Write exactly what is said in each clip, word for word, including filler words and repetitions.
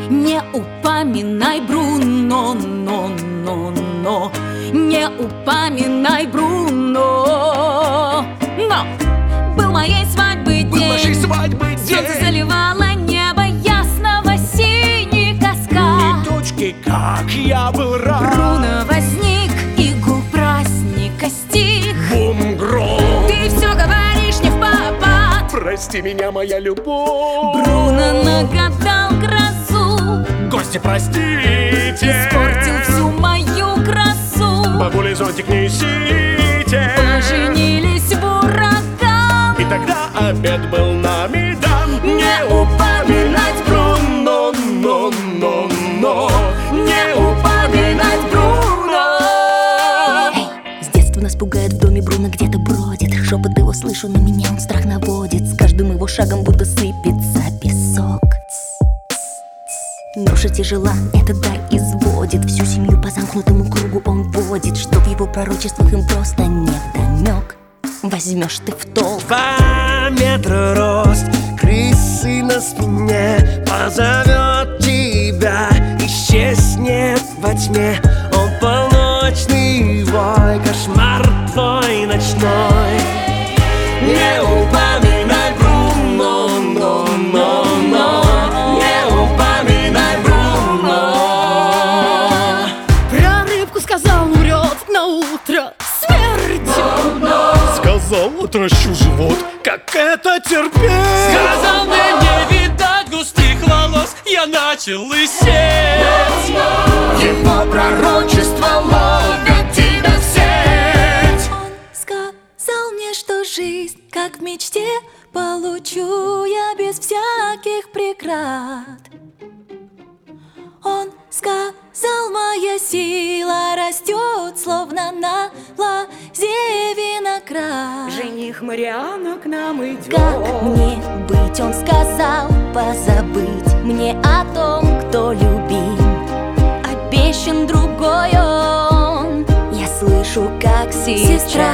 Не упоминай Бруно, но, но, но. Не упоминай Бруно. Но был моей свадьбы день, был нашей свадьбы день. Солнце заливало небо ясного синий каскад. Ни точки, как я был рад. Бруно возник, и гул праздника стих. Бум-гром. Ты все говоришь не впопад. Прости меня, моя любовь. Бруно нагадал грозу. Гости, простите, испортил всю мою красу. бабули, зонтик несите. Поженились в ураган, и тогда обед был нами дан. Не упоминать Бруно, но, но, но. Не упоминать Бруно. Эй, с детства нас пугает, в доме Бруно где-то бродит. Шепот его слышу, на меня он страх наводит. С каждым его шагом будто сыпется песок. Ноша тяжела, этот дар изводит. Всю семью по замкнутому кругу он водит. Что в его пророчествах им просто невдомек. Возьмешь ты в толк. Два метра рост, крысы на спине. Позовет тебя, исчезнет во тьме. Он полночный вой, кошмар твой ночной. Не упоминай Бруно, но, но, но. Не упоминай Бруно. про рыбку сказал, умрет на утро смерть. Сказал, отращу живот, как это терпеть. Сказал, мне не видать густых волос, я начал лысеть. Его пророчество ловит тебя в сеть. Он сказал мне, что жизнь, как в мечте, получу я без всяких преград. Он сказал, моя сила растет, словно на лозе виноград. Жених Мариана к нам идет. Как мне быть, он сказал, позабыть мне о том, кто любим. Обещан другой он, я слышу, как сестра.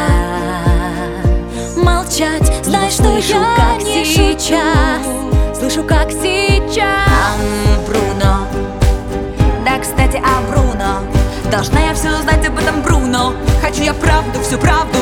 Молчать, знай, что слышу, я как не сейчас. шучу. Слышу, как сейчас. Ам, Бруно. Да, кстати, о Бруно. Должна я все знать об этом Бруно. Хочу я правду, всю правду